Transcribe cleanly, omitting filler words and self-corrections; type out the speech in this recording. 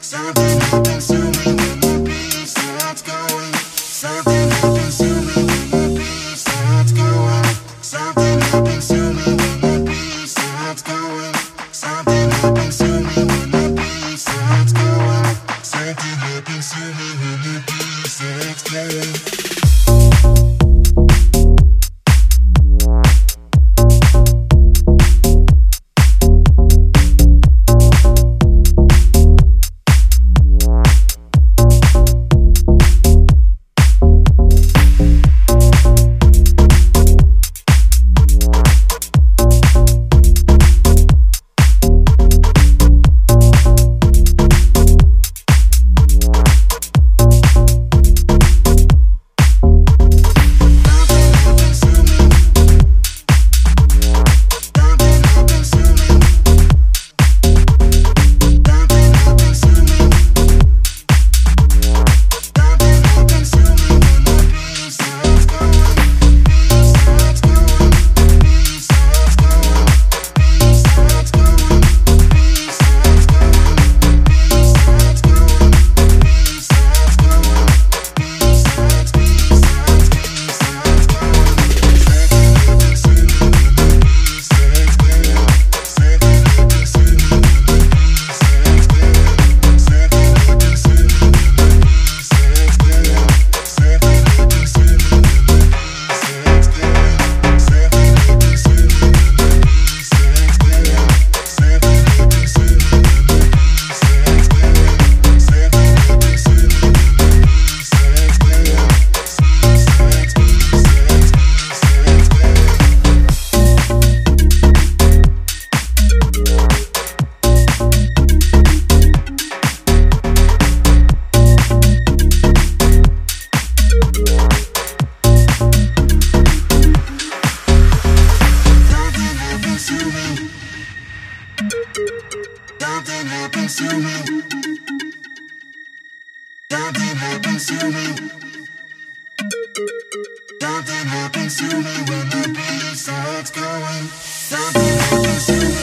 Something happens to me when the beat starts going. Something happens to me when the beat starts going. Something happens to me when the beat starts going. Something happens to me when the beat starts going. Something happens to me when the beat starts going. Something happens to me. Something happens to me. Something happens to me when the beat starts going. Something happens to me.